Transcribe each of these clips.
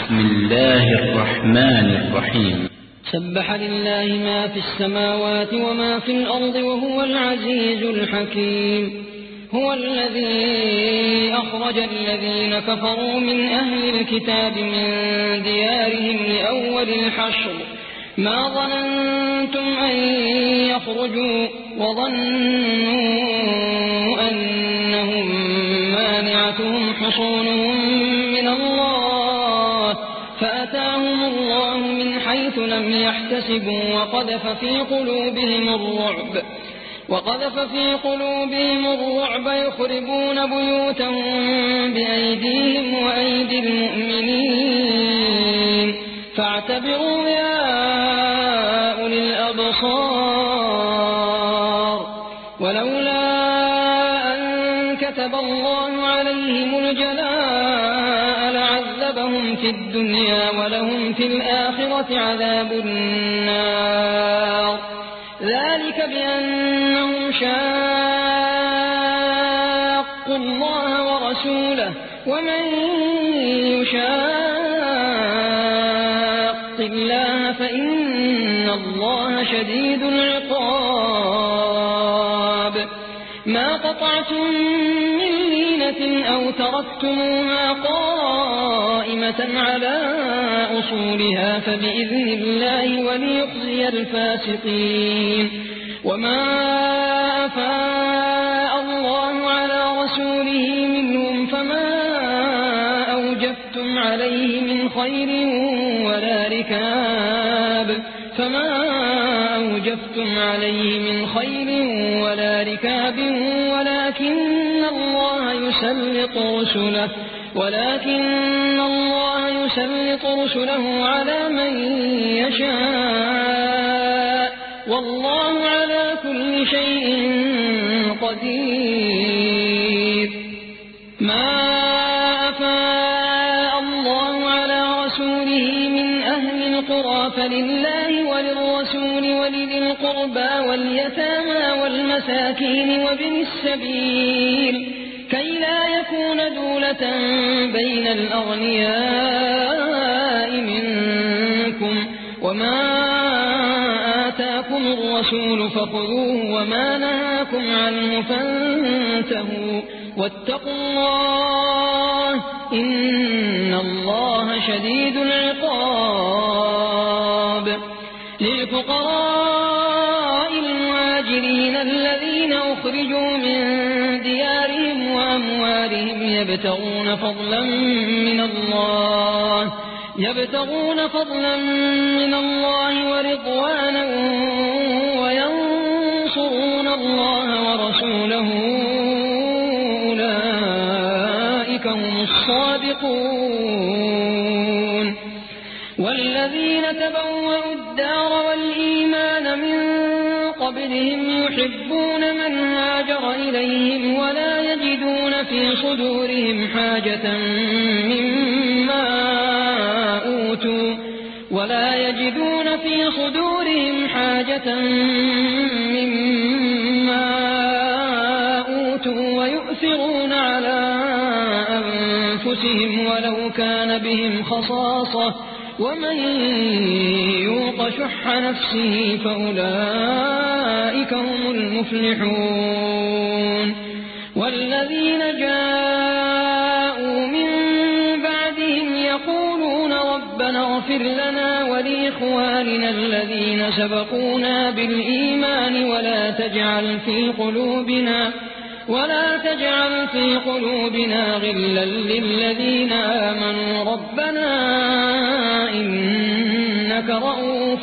بسم الله الرحمن الرحيم. سبح لله ما في السماوات وما في الأرض وهو العزيز الحكيم. هو الذي أخرج الذين كفروا من أهل الكتاب من ديارهم لأول الحشر ما ظننتم أن يخرجوا وظنوا أنهم مانعتهم حصونهم من الله فأتاهم الله من حيث لم يحتسبوا وقذف في قلوبهم الرعب يخربون بيوتهم بأيديهم وأيدي المؤمنين فاعتبروا يا أولي الأبصار. ولولا أن كتب الله عليهم الجلاء لعذبهم في الدنيا ولهم في الآخرة عذاب النار. ذلك بأنهم شاقوا الله ورسوله ومن يشاق الله فإن الله شديد العقاب. ما قطعتم من لينة أو تركتموها قائمة على أصولها فبإذن الله وليخزي الفاسقين. وما أفاء الله على رسوله منهم فما أوجفتم عليه من خيل ولا ركاب ولكن الله يسلط رسله على من يشاء والله على كل شيء قدير. ما أفاء الله على رسوله من أهل القرى فلله وللرسول ولذي القربى واليتامى والمساكين وابن السبيل كي لا يكون دولة بين الأغنياء منكم. وما آتاكم الرسول فخذوه وما نهاكم عنه فانتهوا واتقوا الله إن الله شديد العقاب. للفقراء المهاجرين الذين أخرجوا من ديارهم وأموالهم يبتغون فضلا من الله ورضوانا وينصرون الله ورسوله أولئك هم الصادقون. والذين تبوأوا الدار والإيمان من قبلهم يحبون من هاجر إليهم ولا يجدون في صدورهم حاجة مما أوتوا ويؤثرون على أنفسهم ولو كان بهم خصاصة ومن يوق شح نفسه فأولئك هم المفلحون. والذين جاءوا من بعدهم يقولون ربنا اغفر لنا ولإخواننا الذين سبقونا بالإيمان ولا تجعل في قلوبنا غلا للذين آمنوا ربنا إنك رؤوف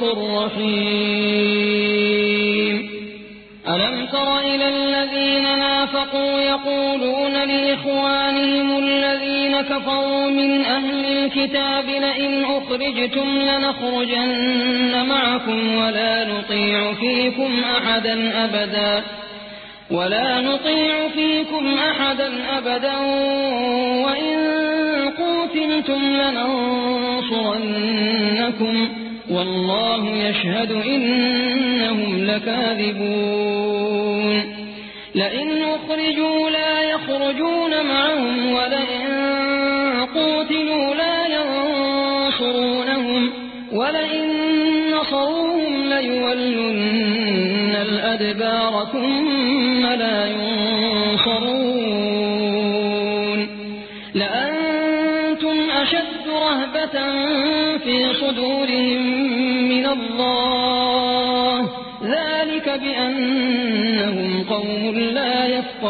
رحيم. ألم تر إلى الذين نافقوا يقولون لإخوانهم الذين كفروا من أهل الكتاب لئن أخرجتم لنخرجن معكم ولا نطيع فيكم أحدا أبدا وإن قوتلتم لننصرنكم والله يشهد إنهم لكاذبون. لئن أخرجوا لا يخرجون معهم ولئن قوتلوا لا ينصرون ولئن نصروهم ليولن الأدبار ثم لا ينصرون لأنتم أشد رهبة في صدورهم من الله ذلك بأنهم قوم لا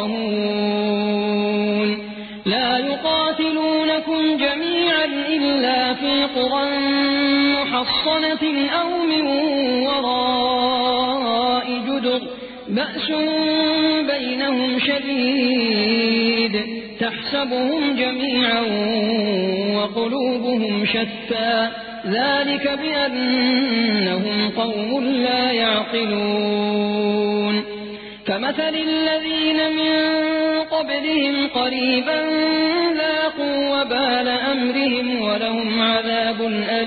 يفقهون لا يقاتلونكم جميعا إلا في قرى محصنة أو من وراء جدر بأس بينهم شديد تحسبهم جميعا وقلوبهم شتى ذلك بأنهم قوم لا يعقلون كمثل الذين من قبلهم قريبا ذاقوا وبال أمرهم ولهم عذاب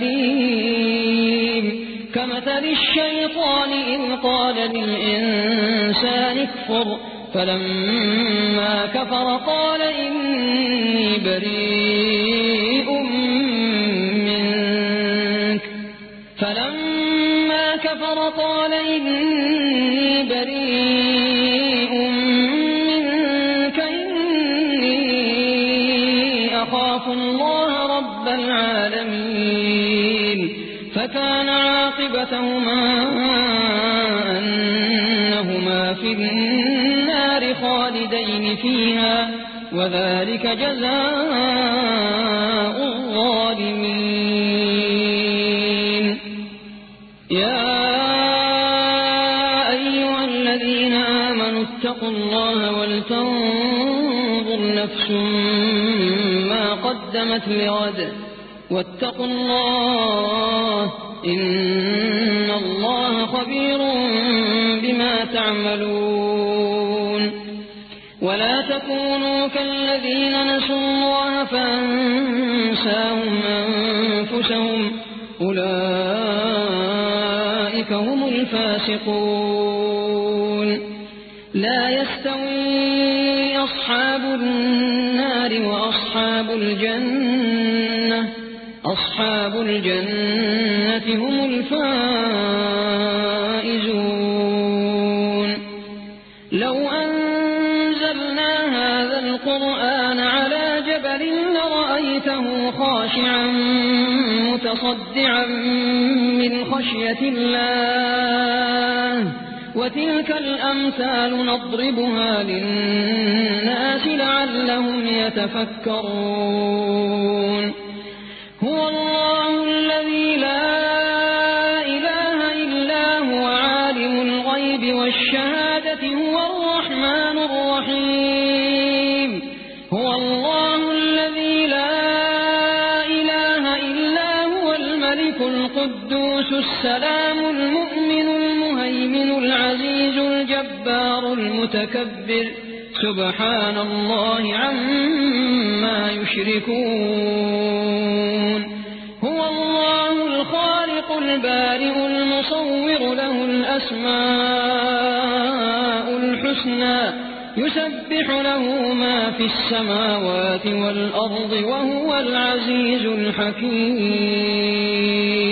أليم كمثل الشيطان إذ قال للإنسان اكفر فلما كفر قال إني بريء منك إني أخاف الله رب العالمين فكان عاقبتهما أنهما في النار خالدين فيها وذلك جزاء الظالمين يا أيها الذين آمنوا اتقوا الله ولتنظر نفس ما قدمت لغد واتقوا الله إن الله خبير بما تعملون ولا تكونوا كالذين نسوا الله فأنساهم أنفسهم أولئك هم الفاسقون لا يستوي أصحاب النار وأصحاب الجنة هم الفائزون لو أنزلنا هذا القرآن على جبل لرأيته خاشعا متصدعا من خشية الله وتلك الأمثال نضربها للناس لعلهم يتفكرون هو الله الذي لا إله إلا هو عالم الغيب والشهادة هو الرحمن الرحيم هو الله الذي لا إله إلا هو الملك القدوس السلام المؤمن المهيمن العزيز الجبار المتكبر سبحان الله عما يشركون هو الله الخالق البارئ المصور له الأسماء الحسنى يسبح له ما في السماوات والأرض وهو العزيز الحكيم